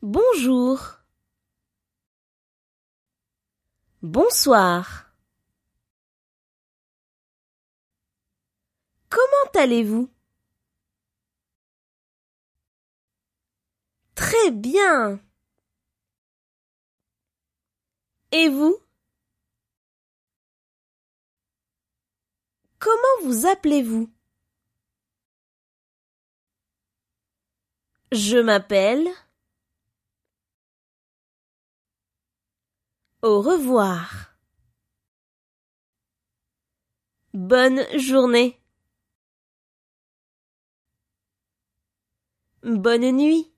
Bonjour. Bonsoir. Comment allez-vous? Très bien. Et vous? Comment vous appelez-vous? Je m'appelle. Au revoir. Bonne journée. Bonne nuit.